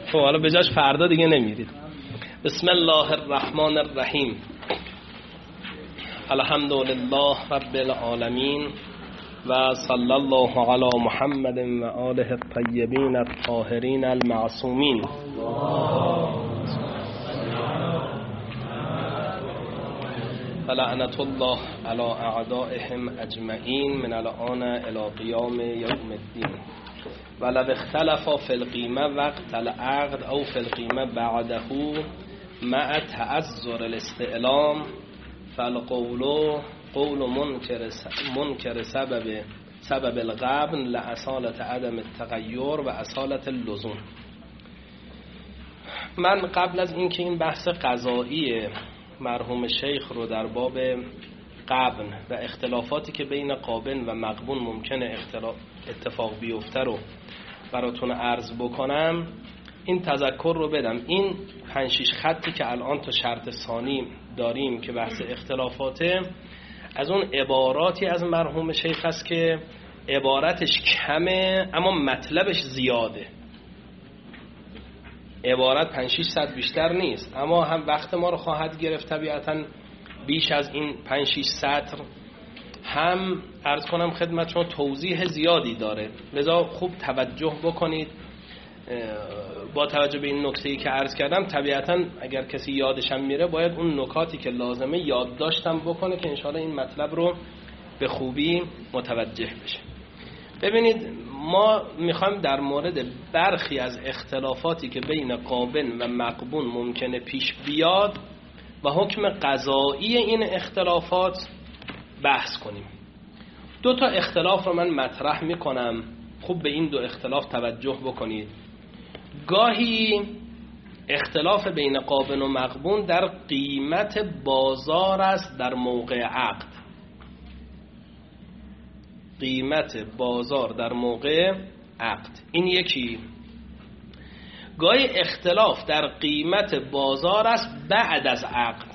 خب حالا به جاش فردا دیگه نمیرید. بسم الله الرحمن الرحیم. الحمدلله رب العالمین و صلی الله علی محمد و آله الطیبین الطاهرین المعصومین. فلعنت الله علی اعدائهم اجمعین من الان الی قیام یوم الدین. ولو اختلفا فی القیمه وقت العقد او فی القیمه بعده مع تعذر الاستعلام فالقول قول منکر سبب القبن لأصالة عدم التغییر و اصالة اللزوم. من قبل از اینکه این بحث قضایی مرحوم شیخ رو در باب قبن و اختلافاتی که بین قابن و مقبون ممکنه اتفاق بیفته رو براتون عرض بکنم، این تذکر رو بدم. این 5-6 خطی که الان تو شرط ثانی داریم که بحث اختلافاته، از اون عباراتی از مرحوم شیخ هست که عبارتش کمه اما مطلبش زیاده. عبارت 5-6 سطر بیشتر نیست، اما هم وقت ما رو خواهد گرفت طبیعتاً بیش از این 5-6 سطر. هم عرض کنم خدمتشون توضیح زیادی داره، لذا خوب توجه بکنید. با توجه به این نکته‌ای که عرض کردم، طبیعتاً اگر کسی یادشم میره باید اون نکاتی که لازمه یادداشتم بکنه که انشاءالله این مطلب رو به خوبی متوجه بشه. ببینید، ما میخوایم در مورد برخی از اختلافاتی که بین قابن و مقبون ممکنه پیش بیاد و حکم قضایی این اختلافات بحث کنیم. 2 تا اختلاف رو من مطرح میکنم، خوب به این 2 اختلاف توجه بکنید. گاهی اختلاف بین قابن و مقبون در قیمت بازار است در موقع عقد. قیمت بازار در موقع عقد، این یکی. گاهی اختلاف در قیمت بازار است بعد از عقد.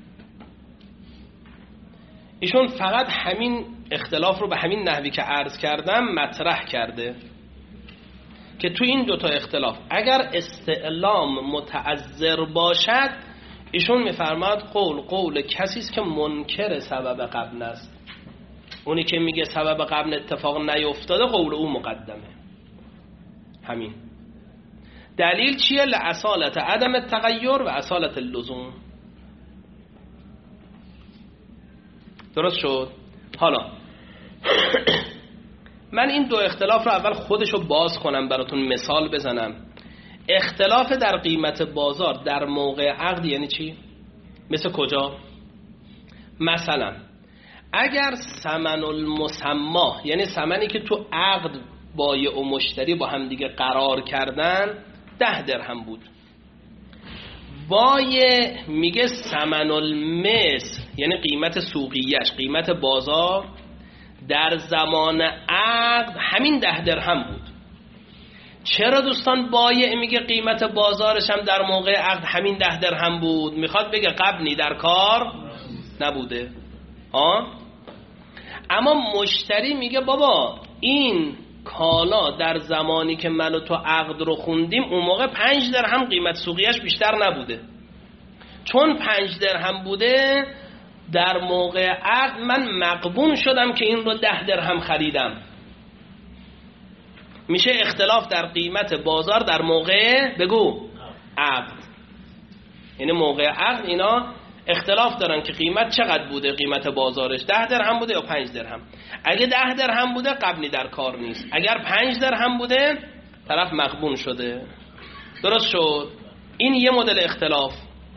ایشون فقط همین اختلاف رو به همین نحوی که عرض کردم مطرح کرده که تو این 2 تا اختلاف اگر استعلام متعذر باشد، ایشون میفرماد قول کسی است که منکر سبب قبل است. اونی که میگه سبب قبل اتفاق نیفتاده قول او مقدمه. همین. دلیل چیه؟ لأصالة عدم التغییر و اصالة اللزوم. درست شد؟ حالا من این 2 اختلاف رو اول خودشو باز کنم براتون مثال بزنم. اختلاف در قیمت بازار در موقع عقد یعنی چی؟ مثل کجا؟ مثلا اگر ثمن المسما، یعنی ثمنی که تو عقد بایع و مشتری با هم دیگه قرار کردن 10 درهم بود، بایع میگه ثمن المثل، یعنی قیمت سوقیش، قیمت بازار در زمان عقد همین 10 درهم بود. چرا دوستان بایع میگه قیمت بازارش هم در موقع عقد همین 10 درهم بود؟ میخواد بگه قبلی در کار نبوده. اما مشتری میگه بابا این کالا در زمانی که من و تو عقد رو خوندیم اون موقع 5 درهم قیمت سوقیش بیشتر نبوده. چون 5 درهم بوده در موقع عقد من مقبون شدم که این رو 10 درهم خریدم. میشه اختلاف در قیمت بازار در موقع بگو عقد. یعنی موقع عقد اینا اختلاف دارن که قیمت چقدر بوده، قیمت بازارش 10 درهم بوده یا 5 درهم. اگه 10 درهم بوده قبلی در کار نیست، اگر 5 درهم بوده طرف مقبون شده. درست شد؟ این یه مدل اختلاف.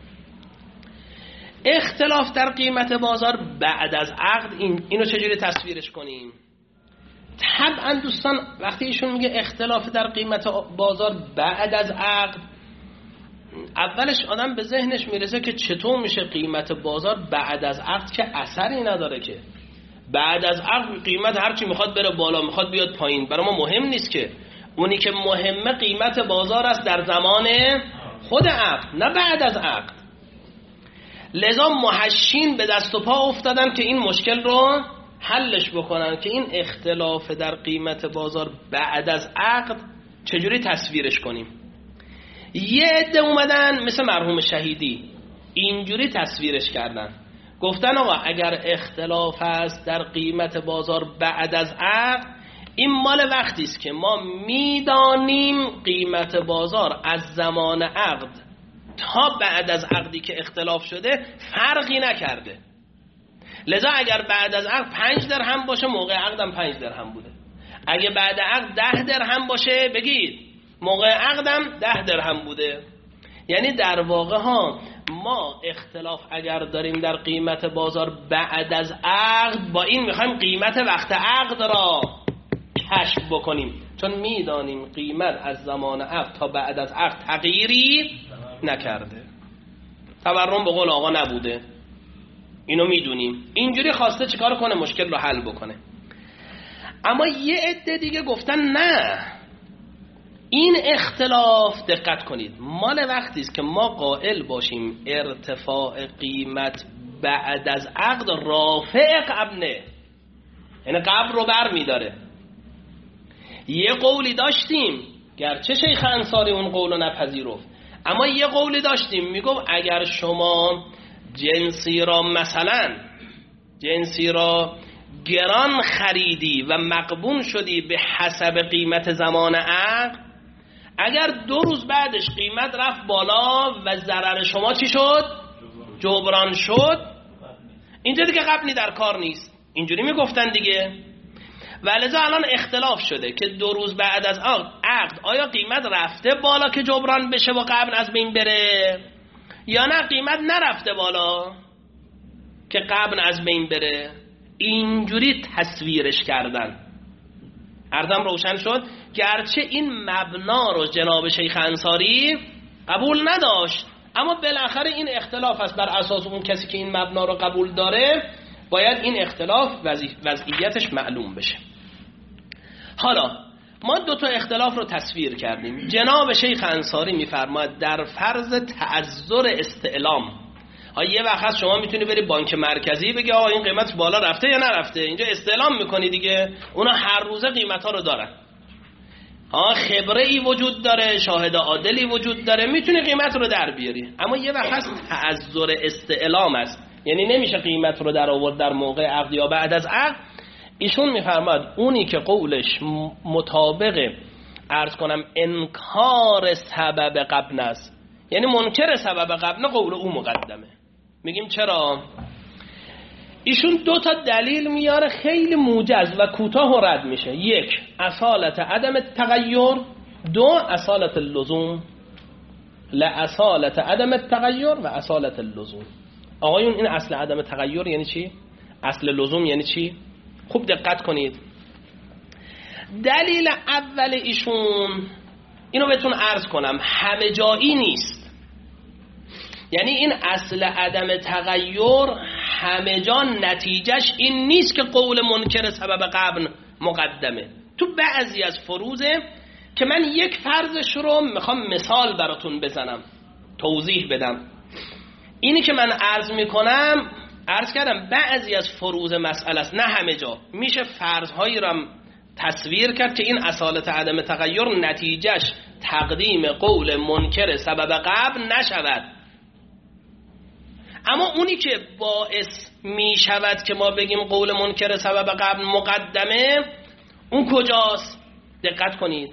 اختلاف در قیمت بازار بعد از عقد، اینو چجوری تصویرش کنیم؟ طبعا دوستان وقتی ایشون میگه اختلاف در قیمت بازار بعد از عقد، اولش آدم به ذهنش میرسه که چطور میشه قیمت بازار بعد از عقد که اثری نداره. که بعد از عقد قیمت هرچی میخواد بره بالا میخواد بیاد پایین، برای ما مهم نیست. که اونی که مهمه قیمت بازار است در زمان خود عقد، نه بعد از عقد. لذا محشین به دست و پا افتادن که این مشکل رو حلش بکنن که این اختلاف در قیمت بازار بعد از عقد چجوری تصویرش کنیم. یه عده اومدن مثل مرحوم شهیدی اینجوری تصویرش کردن، گفتن آقا اگر اختلاف است در قیمت بازار بعد از عقد، این مال وقتی است که ما میدانیم قیمت بازار از زمان عقد تا بعد از عقدی که اختلاف شده فرقی نکرده، لذا اگر بعد از عقد 5 درهم باشه موقع عقدم 5 درهم بوده، اگه بعد عقد 10 درهم باشه بگید موقع عقدم 10 درهم بوده. یعنی در واقع ها ما اختلاف اگر داریم در قیمت بازار بعد از عقد، با این میخوایم قیمت وقت عقد را کشف بکنیم، چون میدانیم قیمت از زمان عقد تا بعد از عقد تغییری نکرده، تورم به قول آقا نبوده، اینو میدونیم. اینجوری خواسته چیکار کنه؟ مشکل رو حل بکنه. اما یه عده دیگه گفتن نه، این اختلاف دقت کنید مال وقتی است که ما قائل باشیم ارتفاع قیمت بعد از عقد رافع قبله، یعنی قبل رو بر میداره. یه قولی داشتیم گرچه شیخ انصاری اون قولو نپذیرفت، اما یه قولی داشتیم میگفت اگر شما جنسی را مثلا جنسی را گران خریدی و مقبون شدی به حسب قیمت زمان عقد، اگر 2 روز بعدش قیمت رفت بالا و ضرر شما چی شد؟ جبران شد، اینجا دیگه قبلی در کار نیست. اینجوری میگفتن دیگه. ولذا الان اختلاف شده که 2 روز بعد از عقد آیا قیمت رفته بالا که جبران بشه و قبل از بین بره، یا نه قیمت نرفته بالا که قبل از بین بره. اینجوری تصویرش کردن. عرضم روشن شد؟ گرچه این مبنا رو جناب شیخ انصاری قبول نداشت، اما بالاخره این اختلاف است، بر اساس اون کسی که این مبنا رو قبول داره باید این اختلاف وضعیتش معلوم بشه. حالا ما 2 تا اختلاف رو تصویر کردیم. جناب شیخ انصاری میفرماید در فرض تعذر استعلام، یه وقت شما میتونی بری بانک مرکزی بگی آقا این قیمت بالا رفته یا نرفته، اینجا استعلام میکنی دیگه، اونا هر روزه قیمت ها رو دارن، خبره ای وجود داره، شاهد عادلی وجود داره، میتونی قیمت رو در بیاری. اما یه وقت تعذر استعلام است، یعنی نمیشه قیمت رو در آورد در موقع عقد یا بعد از عقد. ایشون میفرماید اونی که قولش مطابق عرض کنم انکار سبب قبل است، یعنی منکر سبب قبل، قول او مقدمه. میگیم چرا؟ ایشون 2 تا دلیل میاره خیلی موجز و کوتاه و رد میشه. 1 اصالت عدم تغییر، 2 اصالت اللزوم. اصالت عدم تغییر و اصالت اللزوم. آقایون این اصل عدم تغییر یعنی چی؟ اصل لزوم یعنی چی؟ خوب دقت کنید. دلیل اول ایشون اینو بهتون عرض کنم همه جایی نیست، یعنی این اصل عدم تغییر همه جا نتیجهش این نیست که قول منکر سبب قبل مقدمه. تو بعضی از فروزه که من یک فرضش رو میخوام مثال براتون بزنم، توضیح بدم. اینی که من عرض میکنم، عرض کردم بعضی از فروز مسئله است، نه همه جا. میشه فرضهایی رو تصویر کرد که این اصالت عدم تغییر نتیجهش تقدیم قول منکر سبب قبل نشود. اما اونی که باعث می شود که ما بگیم قول منکر سبب قبل مقدمه، اون کجاست؟ دقت کنید.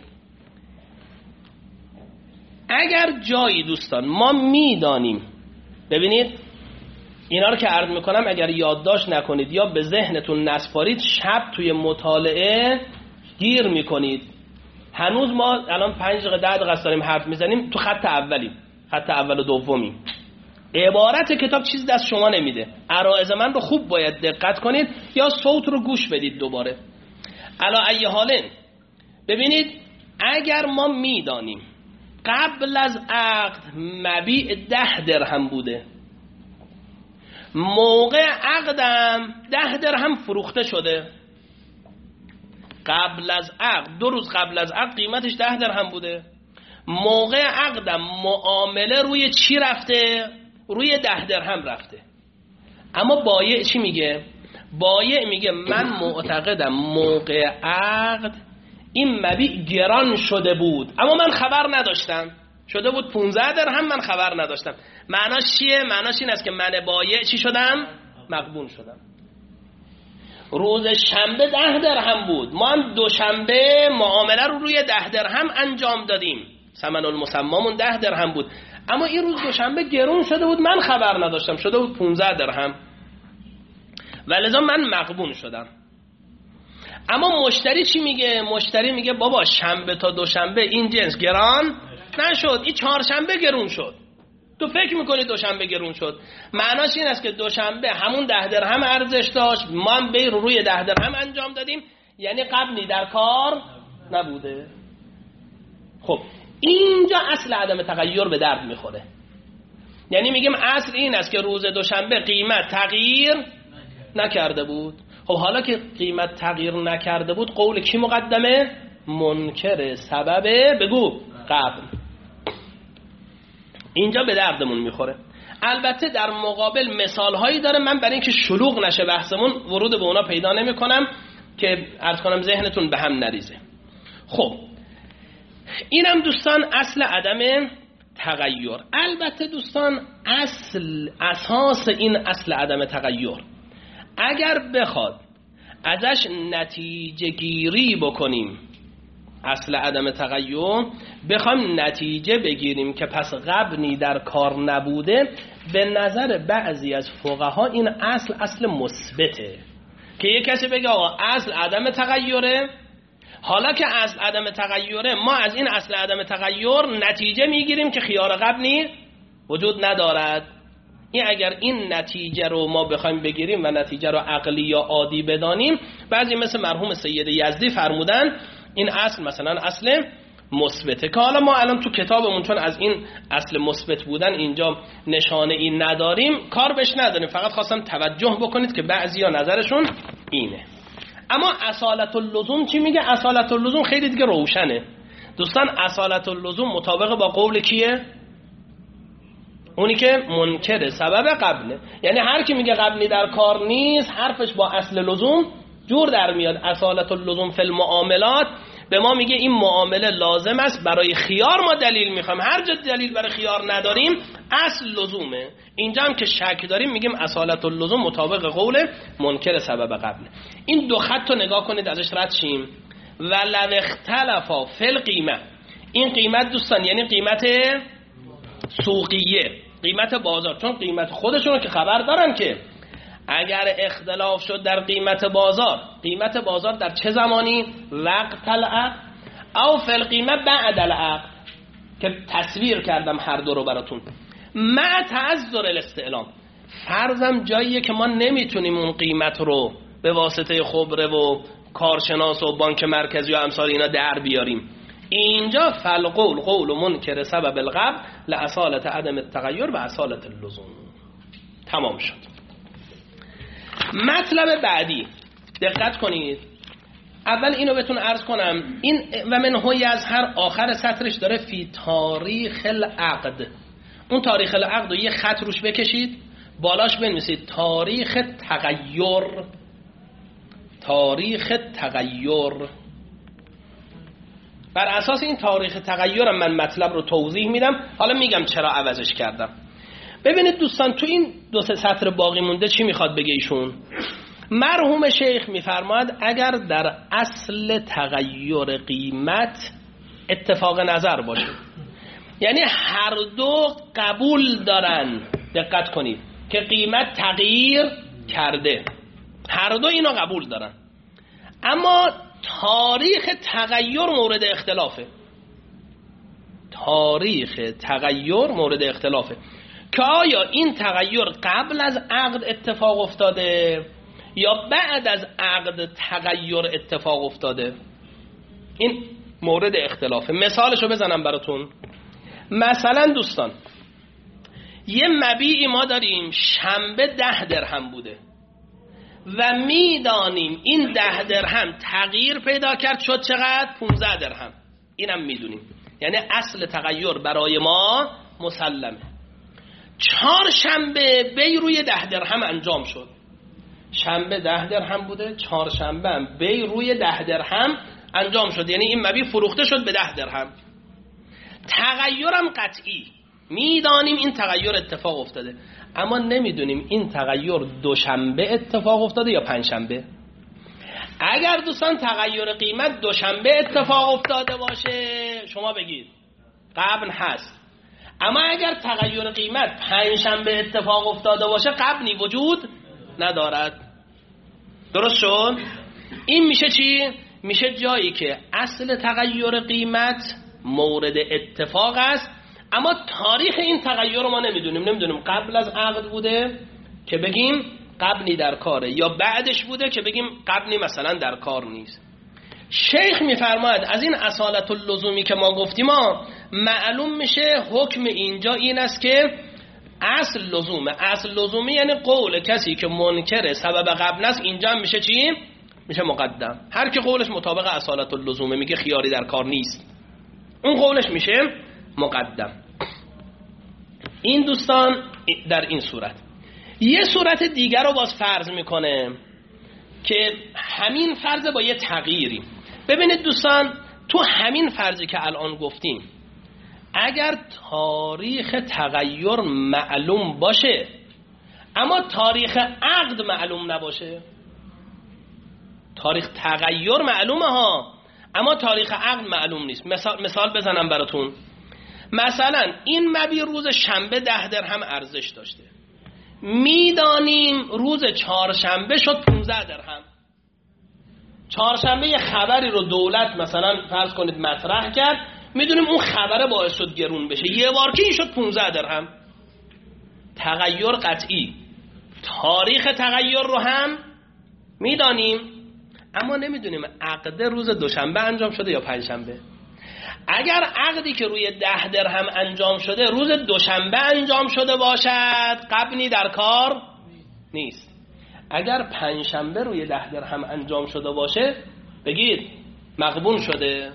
اگر جایی دوستان ما میدانیم، ببینید اینا رو که عرض میکنم اگر یادداشت نکنید یا به ذهنتون نسپارید، شب توی مطالعه گیر میکنید. هنوز ما الان 5 دقیقه 10 دقیقه داریم حرف میزنیم، تو خط اولیم، خط اول و دومی. عبارت کتاب چیز دست شما نمیده. عرائض من رو خوب باید دقت کنید یا صوت رو گوش بدید دوباره. علا ای حالن ببینید، اگر ما میدانیم قبل از عقد مبیع 10 درهم بوده، موقع عقدم 10 درهم فروخته شده، قبل از عقد 2 روز قبل از عقد قیمتش 10 درهم بوده، موقع عقدم معامله روی چی رفته؟ روی 10 درهم رفته. اما بایع چی میگه؟ بایع میگه من معتقدم موقع عقد این مبیع گران شده بود، اما من خبر نداشتم. شده بود 15 درهم، من خبر نداشتم. معناش چیه؟ معناش این است که من بایع چی شدم؟ مغبون شدم. روز شنبه 10 درهم بود، ما هم دوشنبه معامله رو روی 10 درهم انجام دادیم، ثمن المسمامون 10 درهم بود، اما این روز دوشنبه گرون شده بود، من خبر نداشتم، شده بود 15 درهم و لذا من مغبون شدم. اما مشتری چی میگه؟ مشتری میگه بابا شنبه تا دوشنبه این جنس گران نشد، این چهارشنبه گرون شد. تو فکر میکنی دوشنبه گرون شد؟ معناش این است که دوشنبه همون 10 درهم ارزش داشت، ما هم بیر روی 10 درهم انجام دادیم، یعنی قبلی در کار نبوده. خب اینجا اصل عدم تغییر به درد میخوره. یعنی میگیم اصل این است که روز دوشنبه قیمت تغییر نکرده بود. خب حالا که قیمت تغییر نکرده بود، قول کی مقدمه؟ منکر سبب بگو قبل. اینجا به دردمون میخوره. البته در مقابل مثال هایی داره، من برای اینکه شلوغ نشه بحثمون ورود به اونا پیدا نمی کنم که عرض کنم ذهنتون به هم نریزه. خب اینم دوستان اصل عدم تغییر. البته دوستان اساس این اصل عدم تغییر اگر بخواد ازش نتیجه گیری بکنیم، اصل عدم تغییر بخوام نتیجه بگیریم که پس غبنی در کار نبوده، به نظر بعضی از فقها این اصل مثبته، که یک کسی بگه آقا اصل عدم تغییره، حالا که اصل عدم تغییره ما از این اصل عدم تغییر نتیجه میگیریم که خیار غبنی وجود ندارد. این اگر این نتیجه رو ما بخوایم بگیریم و نتیجه رو عقلی یا عادی بدانیم، بعضی مثل مرحوم سید یزدی فرمودن این اصل مثلا اصل مثبته، که حالا ما الان تو کتابمون چون از این اصل مثبت بودن اینجا نشانه این نداریم، کار بهش نداریم، فقط خواستم توجه بکنید که بعضیا نظرشون اینه. اما اصالت اللزوم چی میگه؟ اصالت اللزوم خیلی دیگه روشنه دوستان. اصالت اللزوم مطابق با قول کیه؟ اونی که منکر سبب قبله. یعنی هر کی میگه قبلی در کار نیست، حرفش با اصل لزوم جور در میاد. اصالت اللزوم فی المعاملات به ما میگه این معامله لازم است، برای خیار ما دلیل میخوایم، هر جا دلیل برای خیار نداریم اصل لزومه. اینجا هم که شک داریم میگیم اصالت اللزوم مطابق قول منکر سبب قبله. این دو خط رو نگاه کنید ازش رد شیم. ولو اختلفا فی القیمه، این قیمت دوستان یعنی قیمت سوقیه، قیمت بازار، چون قیمت خودشون رو که خبر دارن که اگر اختلاف شد در قیمت بازار در چه زمانی؟ وقت العقد او فی القیمه بعد العقد، که تصویر کردم هر دو رو براتون. مع تعذر الاستعلام، فرضم جاییه که ما نمیتونیم اون قیمت رو به واسطه خبره و کارشناس و بانک مرکزی و امثال اینا در بیاریم، اینجا فالقول قول منکر سبب القبل لاصالت عدم التغییر و اصالت اللزوم. تمام شد. مطلب بعدی دقت کنید. اول اینو بهتون عرض کنم، این و منه یظهر آخر سطرش داره فی تاریخ العقد. اون تاریخ العقد رو یه خط روش بکشید، بالاش بنویسید تاریخ تغییر. تاریخ تغییر. بر اساس این تاریخ تغییر من مطلب رو توضیح میدم، حالا میگم چرا عوضش کردم. ببینید دوستان تو این دو سه سطر باقی مونده چی میخواد بگه ایشون؟ مرحوم شیخ میفرماید اگر در اصل تغییر قیمت اتفاق نظر باشه، یعنی هر دو قبول دارن، دقت کنید، که قیمت تغییر کرده، هر دو اینو قبول دارن، اما تاریخ تغییر مورد اختلافه. تاریخ تغییر مورد اختلافه که آیا این تغییر قبل از عقد اتفاق افتاده یا بعد از عقد تغییر اتفاق افتاده. این مورد اختلافه. مثالشو بزنم براتون. مثلا دوستان یه مبیعی ما داریم شنبه 10 درهم بوده و میدانیم این 10 درهم تغییر پیدا کرد شد چقدر؟ 15 درهم. اینم میدونیم، یعنی اصل تغییر برای ما مسلمه. چهارشنبه بی روی 10 درهم انجام شد. شنبه 10 درهم بوده، چهارشنبه هم بی روی 10 درهم انجام شد، یعنی این مبیع فروخته شد به 10 درهم. تغییرم قطعی، میدانیم این تغییر اتفاق افتاده، اما نمیدونیم این تغییر دوشنبه اتفاق افتاده یا پنجشنبه. اگر دوستان تغییر قیمت دوشنبه اتفاق افتاده باشه شما بگید قبن هست، اما اگر تغییر قیمت پنجشنبه اتفاق افتاده باشه قبنی وجود ندارد. درست شد؟ این میشه چی؟ میشه جایی که اصل تغییر قیمت مورد اتفاق است، اما تاریخ این تغییر رو ما نمیدونیم قبل از عقد بوده که بگیم قبنی در کاره یا بعدش بوده که بگیم قبنی مثلا در کار نیست. شیخ میفرماید از این اصالت اللزومی که ما گفتیم معلوم میشه حکم اینجا این است که اصل لزومی یعنی قول کسی که منکر سبب قبن است اینجا میشه چی؟ میشه مقدم. هر کی قولش مطابق اصالت اللزومه میگه خیاری در کار نیست، اون قولش میشه مقدم. این دوستان در این صورت. یه صورت دیگر رو باز فرض میکنه که همین فرض با یه تغییری. ببینید دوستان تو همین فرضی که الان گفتیم اگر تاریخ تغییر معلوم باشه اما تاریخ عقد معلوم نباشه، تاریخ تغییر معلومه ها اما تاریخ عقد معلوم نیست. مثال بزنم براتون. مثلا این مبی روز شنبه 10 درهم ارزش داشته، میدانیم روز چهارشنبه شد 15 درهم. چهارشنبه یه خبری رو دولت مثلا فرض کنید مطرح کرد، میدونیم اون خبره باعث شد گرون بشه، یه بار که این شد 15 درهم. تغییر قطعی. تاریخ تغییر رو هم میدانیم اما نمیدونیم عقد روز دوشنبه انجام شده یا پنجشنبه. اگر عقدی که روی 10 درهم انجام شده روز دوشنبه انجام شده باشد قبنی در کار نیست. اگر پنجشنبه روی 10 درهم انجام شده باشه بگید مغبون شده،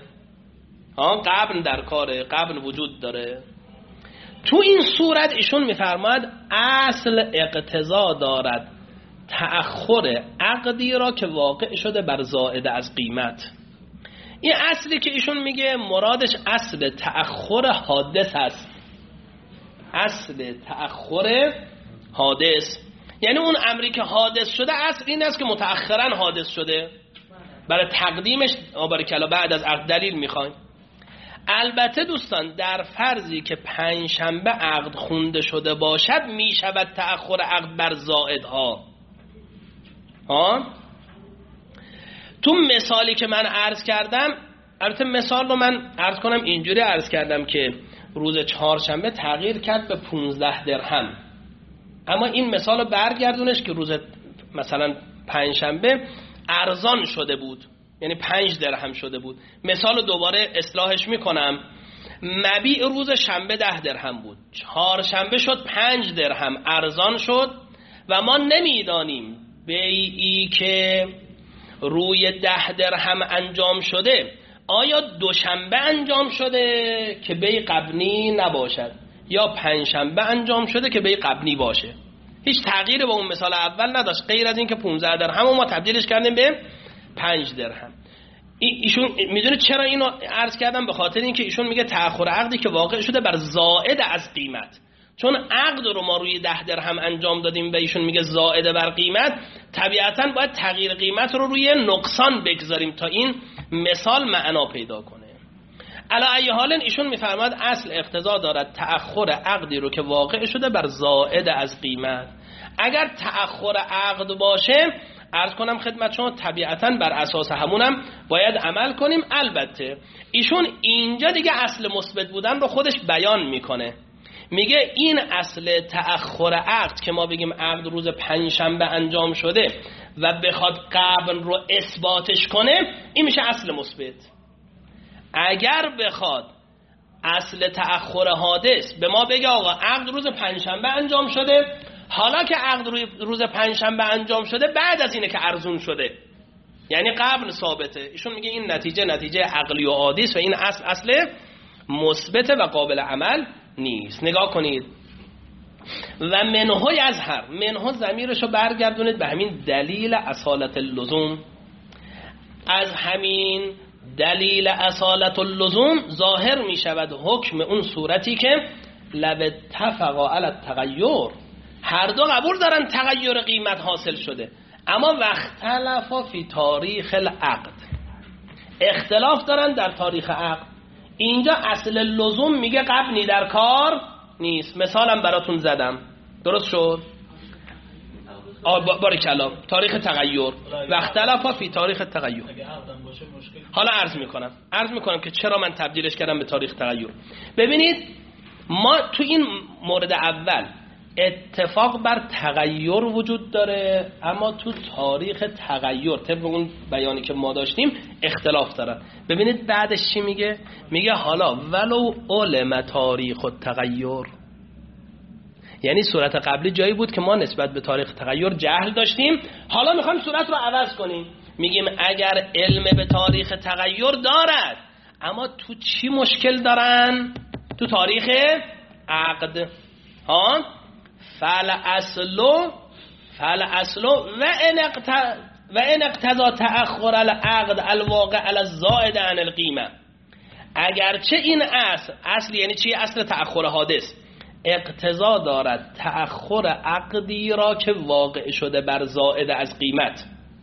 قبن در کاره، قبن وجود داره. تو این صورت ایشون میفرماید اصل اقتضا دارد تأخر عقدی را که واقع شده بر زائد از قیمت. این اصلی که ایشون میگه مرادش اصل تأخر حادث هست. اصل تأخر حادث یعنی اون امری که حادث شده اصل این است که متأخرا حادث شده، برای تقدیمش آبارکلا بعد از عقد دلیل میخوایم. البته دوستان در فرضی که پنجشنبه عقد خونده شده باشد میشود تأخر عقد بر زائدها. تو مثالی که من عرض کردم، البته مثال رو من عرض کنم اینجوری عرض کردم که روز چهارشنبه تغییر کرد به 15 درهم، اما این مثال رو برگردونش که روز مثلا پنجشنبه ارزان شده بود، یعنی 5 درهم شده بود. مثال رو دوباره اصلاحش میکنم. مبیع روز شنبه 10 درهم بود، چهارشنبه شد 5 درهم ارزان شد و ما نمیدانیم بیعی که روی 10 درهم انجام شده آیا دوشنبه انجام شده که بیع قبنی نباشد یا پنجشنبه انجام شده که بیع قبنی باشه. هیچ تغییری با اون مثال اول نداشت غیر از این که 15 درهم و ما تبدیلش کردیم به 5 درهم. ایشون میدونه چرا اینو عرض کردم؟ به خاطر اینکه ایشون میگه تأخر عقدی که واقع شده بر زائد از قیمت. چون عقد رو ما روی 10 درهم انجام دادیم و ایشون میگه زائد بر قیمت، طبیعتاً باید تغییر قیمت رو روی نقصان بگذاریم تا این مثال معنا پیدا کنه. علی ای حال ایشون میفرماد اصل اقتضا دارد تأخر عقدی رو که واقع شده بر زائد از قیمت. اگر تأخر عقد باشه عرض کنم خدمت شما طبیعتاً بر اساس همونم باید عمل کنیم. البته ایشون اینجا دیگه اصل مثبت بودن رو خودش بیان میکنه، میگه این اصل تأخر عقد که ما بگیم عقد روز پنجشنبه انجام شده و بخواد قبل رو اثباتش کنه این میشه اصل مثبت. اگر بخواد اصل تأخر حادث به ما بگه آقا عقد روز پنجشنبه انجام شده، حالا که عقد روز پنجشنبه انجام شده بعد از اینه که ارزون شده، یعنی قبل ثابته. ایشون میگه این نتیجه عقلی و عادی است و این اصل مثبت و قابل عمل نیست. نگاه کنید و منهو یظهر، منهو ضمیرشو برگردونید به همین دلیل اصالت اللزوم. از همین دلیل اصالت اللزوم ظاهر می شود حکم اون صورتی که لو اتفقا علی التغیر، هر دو قبول دارن تغییر قیمت حاصل شده، اما واختلفا فی تاریخ العقد، اختلاف دارن در تاریخ عقد. اینجا اصل لزوم میگه قبلی در کار نیست. مثالم براتون زدم، درست شد؟ باریکلا، تاریخ تغییر، واختلفا فی تاریخ تغییر. حالا عرض میکنم که چرا من تبدیلش کردم به تاریخ تغییر. ببینید ما تو این مورد اول اتفاق بر تغییر وجود داره، اما تو تاریخ تغییر طبق اون بیانی که ما داشتیم اختلاف داره. ببینید بعدش چی میگه؟ میگه حالا ولو علم تاریخ التغییر، یعنی صورت قبلی جایی بود که ما نسبت به تاریخ تغییر جهل داشتیم، حالا میخوایم صورت رو عوض کنیم، میگیم اگر علم به تاریخ تغییر دارد، اما تو چی مشکل دارن؟ تو تاریخ عقد. ها فعل اصلو و ان اقتضا تأخر العقد الواقع على الزائد عن القیمه، اگرچه این اصل یعنی چی؟ اصل تأخر حادث اقتضا دارد تأخر عقدی را که واقع شده بر زائد از قیمت.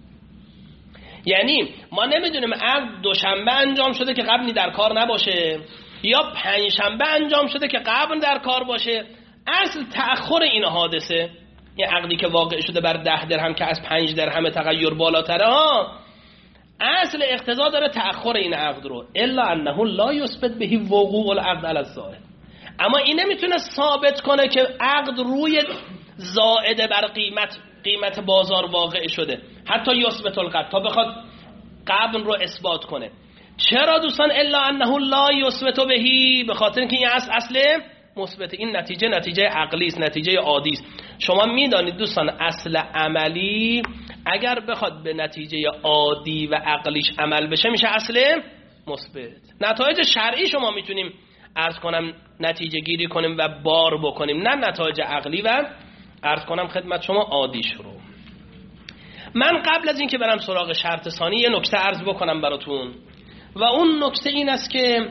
یعنی ما نمیدونیم عقد دوشنبه انجام شده که قبلی در کار نباشه، یا پنجشنبه انجام شده که قبل در کار باشه. اصل تأخر این حادثه، یه عقدی که واقع شده بر 10 درهم که از 5 درهم تغییر بالاتره ها، اصل اقتضا داره تأخر این عقد رو، الا انه لا یثبت به وقوع العقد علی الزائد، اما این نمیتونه ثابت کنه که عقد روی زائد بر قیمت بازار واقع شده، حتی یثبت القبل، تا بخواد قبل رو اثبات کنه. چرا دوستان الا انه لا یثبت بهی؟ به خاطر اینکه این اصل مثبت، این نتیجه عقلی است، نتیجه عادی است. شما میدانید دوستان اصل عملی اگر بخواد به نتیجه عادی و عقلیش عمل بشه میشه اصل مثبت. نتایج شرعی شما میتونیم عرض کنم نتیجه گیری کنیم و بار بکنیم، نه نتایج عقلی و عرض کنم خدمت شما عادیش رو. من قبل از اینکه برم سراغ شرط ثانی یه نکته عرض بکنم براتون، و اون نکته این است که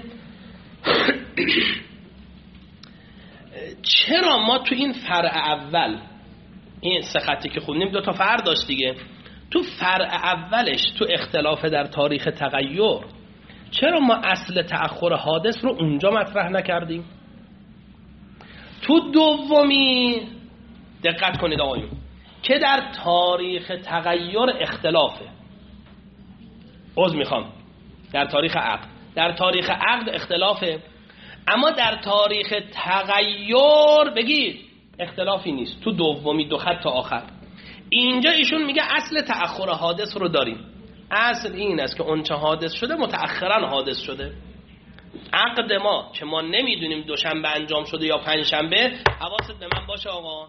چرا ما تو این فرع اول، این سه خطی که خوندیم 2 تا فرع داشت دیگه، تو فرع اولش تو اختلاف در تاریخ تغییر، چرا ما اصل تأخر حادث رو اونجا مطرح نکردیم؟ تو دومی دقت کنید آقایون که در تاریخ تغییر اختلافه، میخوام در تاریخ عقد اختلافه، اما در تاریخ تغییر بگید اختلافی نیست. تو دومی 2 خط تا آخر اینجا ایشون میگه اصل تأخر حادث رو داریم. اصل این است که اون چه حادث شده متأخرا حادث شده. عقد ما که ما نمیدونیم دوشنبه انجام شده یا پنجشنبه، حواست به من باشه آقا،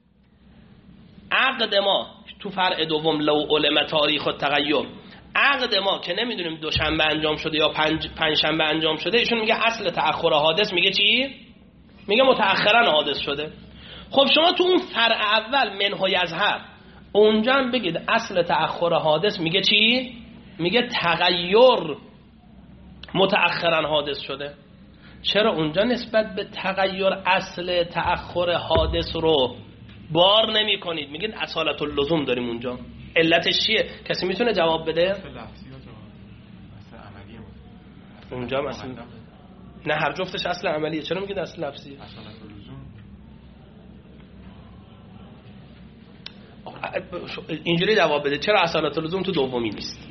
عقد ما تو فرع دوم لو علم تاریخ التغییر، عقد ما که نمیدونیم دوشنبه انجام شده یا پنجشنبه انجام شده، ایشون میگه اصل تأخر حادث میگه چی؟ میگه متأخرا حادث شده. خب شما تو اون فرع اول منه یظهر اونجا هم بگید اصل تأخر حادث میگه چی؟ میگه تغییر متأخرا حادث شده. چرا اونجا نسبت به تغییر اصل تأخر حادث رو بار نمی کنید؟ میگید اصالت اللزوم داریم اونجا. علتش چیه؟ کسی میتونه جواب بده؟ اونجا مثلا نه، هر جفتش اصل عملیه. چرا میگید اصل لفظیه؟ اینجوری جواب بده چرا اصالت اللزوم تو دومی نیست؟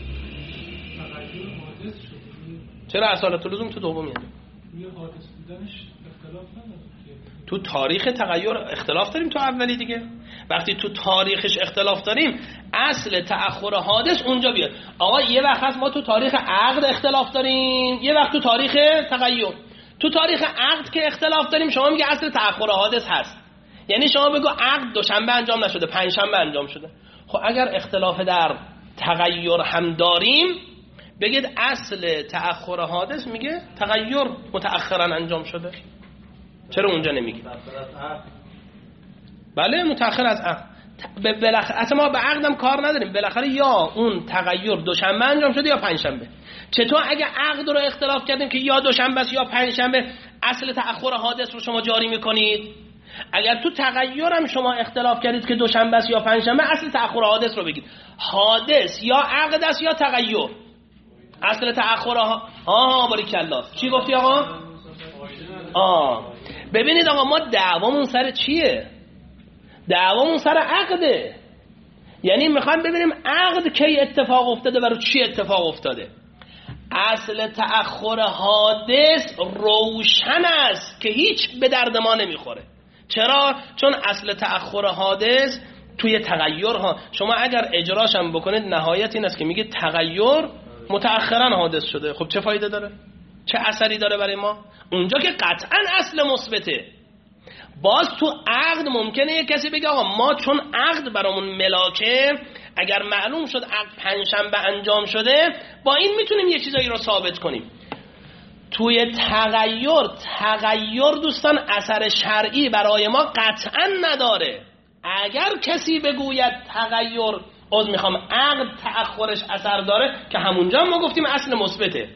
چرا اصالت اللزوم تو دومی نیست؟ تو تاریخ تغییر اختلاف داریم، تو اولی دیگه. وقتی تو تاریخش اختلاف داریم اصل تأخر حادث اونجا بیاد. آقا یه وقت هست ما تو تاریخ عقد اختلاف داریم، یه وقت تو تاریخ تغییر. تو تاریخ عقد که اختلاف داریم شما میگه اصل تأخر حادث هست، یعنی شما بگو عقد دوشنبه انجام نشده پنجشنبه انجام شده. خب اگر اختلاف در تغییر هم داریم بگید اصل تأخر حادث میگه تغییر متأخرا انجام شده. چرا اونجا نمیگی؟ بله متأخر از عقد. بالاخره اصلا ما به عقدم کار نداریم، بالاخره یا اون تغییر دوشنبه انجام شده یا پنجشنبه. چطور اگه عقد رو اختلاف کردیم که یا دوشنبه است یا پنجشنبه، اصل تأخر حادث رو شما جاری میکنید؟ اگر تو تغییرم شما اختلاف کردید که دوشنبه است یا پنجشنبه، اصل تأخر حادث رو بگید. حادث یا عقد است یا تغییر. اصل تأخر باریکالله. چی گفتی آقا؟ ببینید آقا، ما دعوامون سر چیه؟ دعوامون سر عقده. یعنی میخوایم ببینیم عقد کی اتفاق افتاده و رو چی اتفاق افتاده. اصل تأخر حادث روشن است که هیچ به درد ما نمیخوره. چرا؟ چون اصل تأخر حادث توی تغییر ها، شما اگر اجراش هم بکنید نهایت این است که میگه تغییر متأخرا حادث شده. خب چه فایده داره؟ چه اثری داره برای ما؟ اونجا که قطعا اصل مثبته. باز تو عقد ممکنه یک کسی بگه آقا ما چون عقد برامون ملاکه، اگر معلوم شد عقد پنجشنبه انجام شده، با این میتونیم یه چیزایی رو ثابت کنیم. توی تغییر دوستان اثر شرعی برای ما قطعا نداره. اگر کسی بگوید عقد تأخرش اثر داره، که همونجا ما گفتیم اصل مثبته.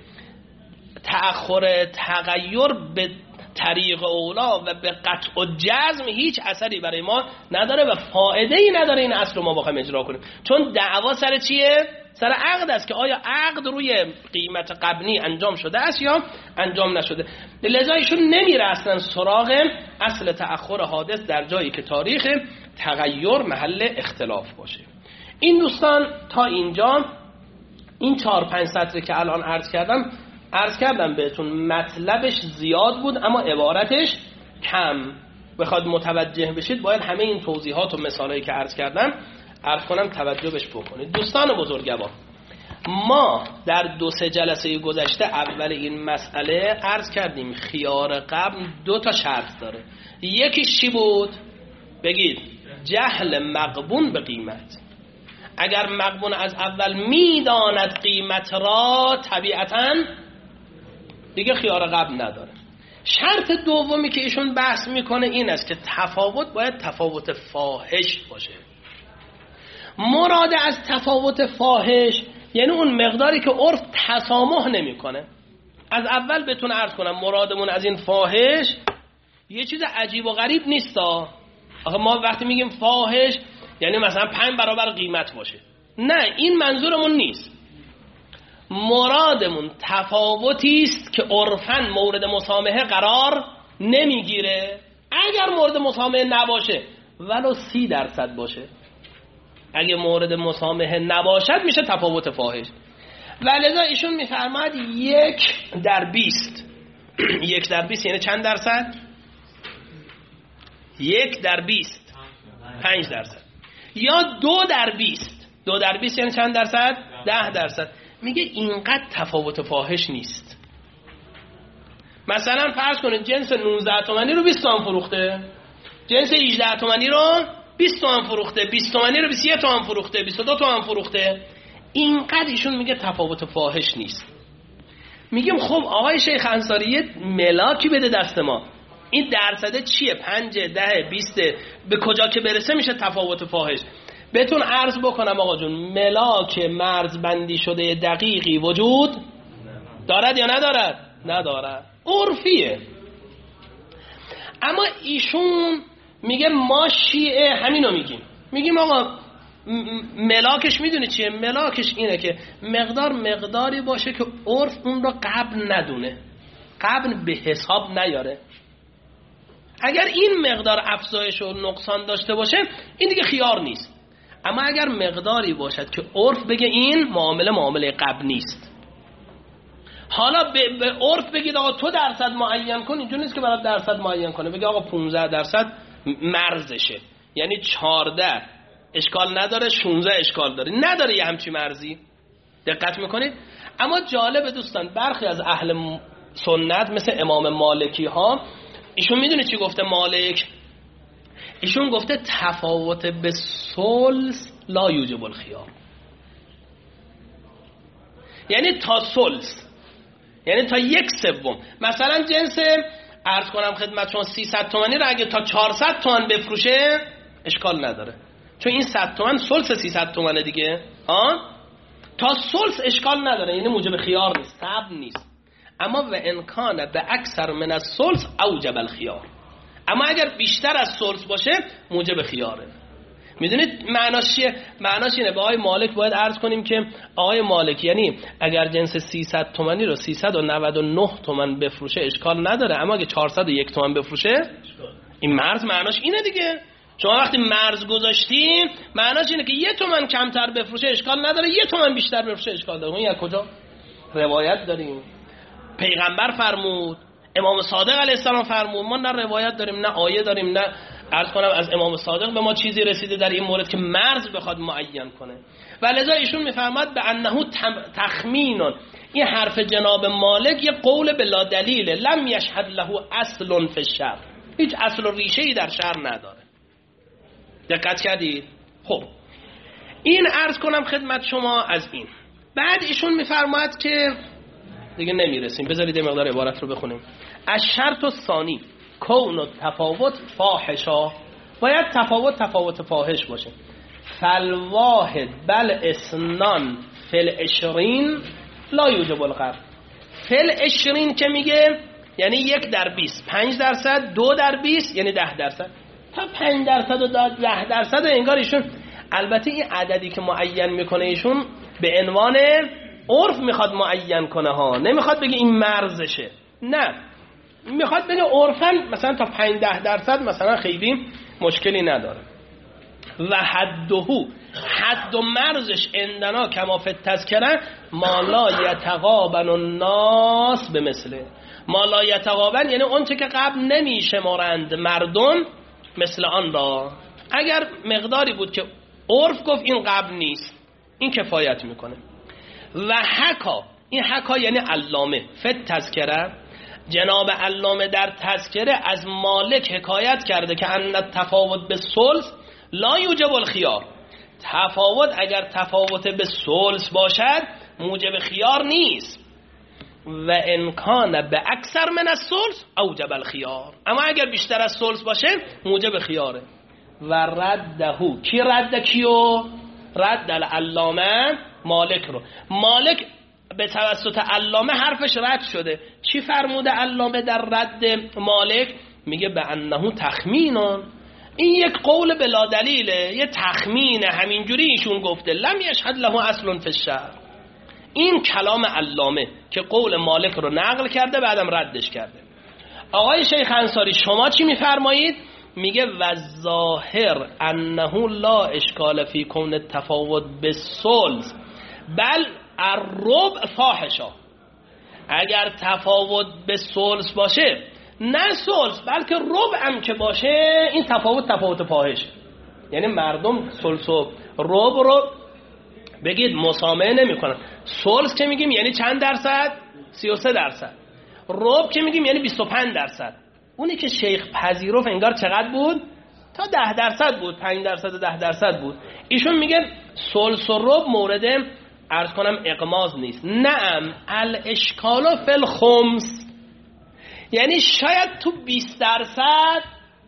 تغییر به طریق اولا و به قطع و جزم هیچ اثری برای ما نداره و فایده ای نداره این اصل رو ما بخوایم اجرا کنیم. چون دعوا سر چیه؟ سر عقد است که آیا عقد روی قیمت قبلی انجام شده است یا انجام نشده. لذا ایشون نمیره اصلا سراغ اصل تأخر حادث در جایی که تاریخ تغییر محل اختلاف باشه. این دوستان تا اینجا این 4-5 سطری که الان عرض کردم بهتون، مطلبش زیاد بود اما عبارتش کم. بخواد متوجه بشید باید همه این توضیحات و مثالایی که عرض کنم توجه بهش بکنید. دوستان بزرگوار، ما در 2-3 جلسه گذشته اول این مسئله عرض کردیم خیار قبل 2 تا شرط داره. یکیش چی بود؟ بگید. جهل مغبون به قیمت. اگر مغبون از اول میداند قیمت را، طبیعتاً دیگه خیار قبل نداره. شرط دومی که ایشون بحث میکنه این است که تفاوت باید تفاوت فاحش باشه. مراد از تفاوت فاحش یعنی اون مقداری که عرف تسامح نمیکنه. از اول بهتون عرض کنم مرادمون از این فاحش یه چیز عجیب و غریب نیست. آخه ما وقتی میگیم فاحش یعنی مثلا 5 برابر قیمت باشه، نه، این منظورمون نیست. مرادمون تفاوتی است که عرفاً مورد مسامحه قرار نمیگیره. اگر مورد مسامحه نباشه ولو 30% باشه، اگه مورد مسامحه نباشد میشه تفاوت فاحش. ولذا ایشون میفرماید 1/20. 1/20 یعنی چند درصد؟ 1/20 5%. یا 2/20. 2/20 یعنی چند درصد؟ 10%. میگه اینقدر تفاوت فاحش نیست. مثلا فرض کنید جنس 19 تومانی رو 20 تومن فروخته، جنس 18 تومانی رو 20 تومن فروخته، 20 تومانی رو 21 تومن فروخته، 22 تومن فروخته. اینقدر ایشون میگه تفاوت فاحش نیست. میگیم خب آقای شیخ انصاری یه ملاکی بده دست ما، این درصده چیه؟ 5 10 20 به کجا که برسه میشه تفاوت فاحش. بهتون عرض بکنم آقا جون، ملاک مرزبندی شده دقیقی وجود دارد یا ندارد؟ ندارد، عرفیه. اما ایشون میگه ما شیعه همینو میگیم آقا ملاکش میدونی چیه؟ ملاکش اینه که مقداری باشه که عرف اون رو قبل ندونه، قبل به حساب نیاره. اگر این مقدار افزایش و نقصان داشته باشه این دیگه خیار نیست. اما اگر مقداری باشد که عرف بگه این معامله قبل نیست، حالا به عرف بگید آقا تو درصد معین کن، اینجور نیست که برات درصد معین کنه، بگه آقا 15% مرزشه، یعنی 14 اشکال نداره، 16 اشکال داره، نداره یه همچی مرزی. دقت میکنید؟ اما جالب دوستان، برخی از اهل سنت مثل امام مالکی ها، ایشون میدونه چی گفته مالک؟ ایشون گفته تفاوت به ثلث لا یوجب الخیار. یعنی تا ثلث، یعنی تا 1/3. مثلا جنس عرض کنم خدمت شما 300 تومانی رو اگه تا 400 تومن بفروشه اشکال نداره. چون این 100 تومن ثلث 300 تومنه دیگه. تا ثلث اشکال نداره، یعنی موجب خیار نیست، قبل نیست. اما و امکان به اکثر من الثلث اوجب الخیار، اما اگر بیشتر از ثلث باشه موجب خیاره. میدونید معناش چیه؟ معناش اینه به آقای مالک باید عرض کنیم که آقای مالک، یعنی اگر جنس 300 تومانی رو 399 تومن بفروشه اشکال نداره، اما اگه 401 تومن بفروشه این مرز معناش اینه دیگه. شما وقتی مرز گذاشتین معناش اینه که 1 تومن کمتر بفروشه اشکال نداره، 1 تومن بیشتر بفروشه اشکال داره. این از کجا؟ روایت داریم، پیغمبر فرمود، امام صادق علیه السلام فرمود. ما نه روایت داریم نه آیه داریم، نه عرض کنم از امام صادق به ما چیزی رسیده در این مورد که مرز بخواد معین کنه. و لذا ایشون میفرماد به انه تخمین. این حرف جناب مالک یه قول بلا دلیله، لم یشهد له اصل فی الشرع، هیچ اصل و ریشه ای در شرع نداره. دقت کردید؟ خب این عرض کنم خدمت شما از این. بعد ایشون میفرماد که دیگه نمیرسیم، بذارید یه مقدار عبارت رو بخونیم. از شرط الثانی کون تفاوت فاحشا، باید تفاوت فاحش باشه. فالواحد بل اثنان فل 20 لا یوجب القرض. فل 20 که میگه یعنی 1 در 20، 5%، 2 در 20 یعنی 10%. تا 5% و 10% انگار ایشون، البته این عددی که معین میکنه ایشون به عنوان عرف میخواد معین کنه ها، نمیخواد بگه این مرزشه، نه، میخواد بگه عرفاً مثلا تا 5-10% مثلا خیلی مشکلی نداره. و حد و مرزش عندنا کما فی التذکره ما لا یتقابن الناس به مثله. ما لا یتقابن یعنی اون چه که قبل نمیشمارند مردم مثل آن را. اگر مقداری بود که عرف گفت این قبل نیست، این کفایت میکنه. و حکا، این حکا یعنی علامه، فی التذکره، جناب علامه در تذکره از مالک حکایت کرده که ان التفاوت به ثلث لا یوجب الخیار. تفاوت اگر تفاوت به ثلث باشد موجب خیار نیست. و امکان به اکثر من الثلث اوجب الخیار، اما اگر بیشتر از ثلث باشه موجب خیاره. و رده، کی رد کیو؟ رد العلامه مالک رو. مالک به توسط علامه حرفش رد شده. چی فرموده علامه در رد مالک؟ میگه به انه تخمینون، این یک قول بلا دلیله، یه تخمین همینجوری ایشون گفته. لم یشهد له اصل فی الشرع. این کلام علامه که قول مالک رو نقل کرده بعدم ردش کرده. آقای شیخ انصاری شما چی میفرمایید؟ میگه و ظاهر انه لا اشکال فی کون التفاوت بالثلث بل الربع فاحشا. اگر تفاوت به ثلث باشه، نه ثلث بلکه ربع هم که باشه، این تفاوت فاحش. یعنی مردم ثلث و ربع رو بگید مسامحه نمی‌کنن. ثلث که میگیم یعنی چند درصد؟ 33%. ربع که میگیم یعنی 25%. اونی که شیخ پذیرفت انگار چقدر بود؟ تا 10% بود، 5% و 10% بود. ایشون میگه ثلث و ربع مورد عرض کنم اغماض نیست. نعم الاشکال فی الخمس، یعنی شاید تو 20%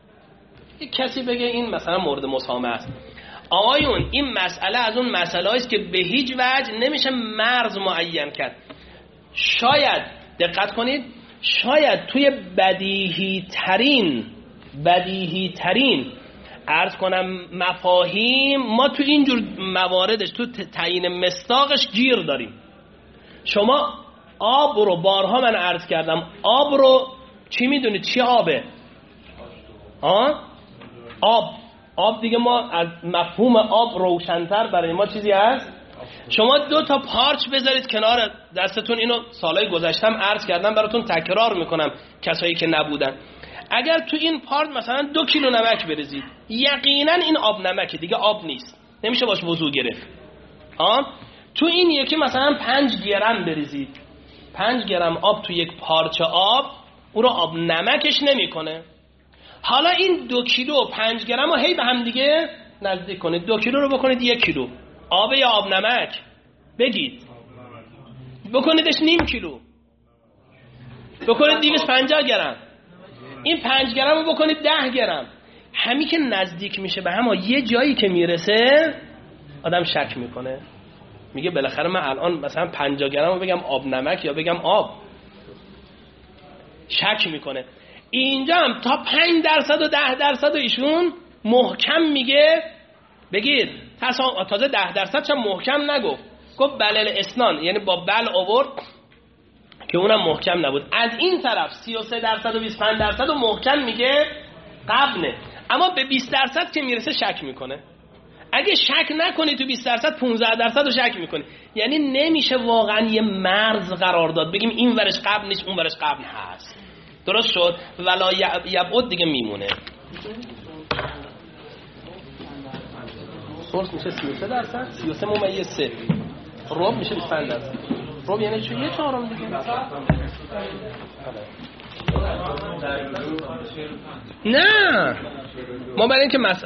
کسی بگه این مثلا مورد مسامحه است. آقایون این مسئله از اون مسئله است که به هیچ وجه نمیشه مرز معین کرد. شاید دقت کنید، شاید توی بدیهی ترین عرض کنم مفاهیم ما تو اینجور مواردش تو تعیین مصداقش گیر داریم. شما آب رو بارها من عرض کردم، آب رو چی میدونید چی آبه؟ آب دیگه ما از مفهوم آب روشن‌تر برای ما چیزی هست؟ شما 2 تا پارچ بذارید کنار دستتون، اینو سالهای گذشتم عرض کردم براتون تکرار میکنم کسایی که نبودن. اگر تو این پارچ مثلا 2 کیلو نمک بریزید، یقینا این آب نمکه دیگه، آب نیست، نمیشه باش وضو گرفت. تو این یکی مثلا 5 گرم بریزید، 5 گرم آب تو یک پارچه آب او رو آب نمکش نمیکنه. حالا این 2 کیلو و 5 گرم رو هی به هم دیگه نزدیک کنید. 2 کیلو رو بکنید 1 کیلو آب یا آب نمک، بگید بکنیدش نیم کیلو، بکنید 250 گرم، این 5 گرم رو بکنید 10 گرم. همین که نزدیک میشه به هم، یه جایی که میرسه آدم شک میکنه، میگه بالاخره من الان مثلا 50 گرم رو بگم آب نمک یا بگم آب، شک میکنه. اینجا هم تا 5% و 10% ایشون محکم میگه بگیر، تازه 10% چون محکم نگفت، گفت بلل اسنان، یعنی با بل آورد که اونم محکم نبود. از این طرف 33% و 25% و محکم میگه قبنه، اما به 20% که میرسه شک میکنه. اگه شک نکنی تو 20% 15% رو شک میکنی، یعنی نمیشه واقعا یه مرز قرار داد بگیم این ورش قبل نیست اون ورش قبل هست. درست شد؟ ولا یبعد دیگه میمونه. سورس میشه 33%، 33 ممیز 3 ربع میشه 25%. ربع یعنی چه؟ 1/4 دیگه. نه ما برای اینکه